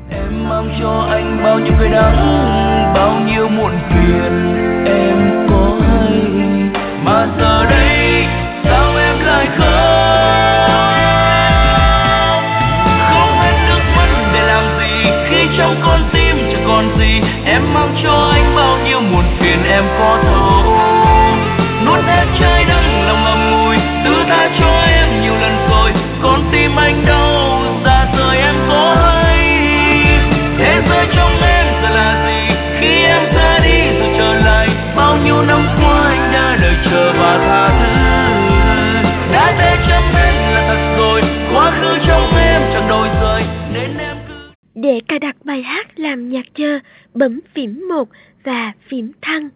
Em mang cho anh bao nhiêu cay đắng, bao nhiêu muộn phiền, em có hay mà giờ đây sao em lại không hết nước mắt để làm gì khi trong con tim chẳng còn gì. Em mang cho anh bao nhiêu muộn phiền, em có thấu nuốt hết trái đắng lòng ngậm ngùi, thứ tha cho em nhiều lần rồi, con tim anh đau ra rời em có hay. Thế giới trong em giờ là gì khi em ra đi rồi trở lại, bao nhiêu năm qua anh đã đợi chờ và tha thứ, đã để trong em là thật rồi, quá khứ trong em chẳng đổi rời nên em cứ. Để cài đặt bài hát làm nhạc chờ, bấm phím 1 và phím thăng.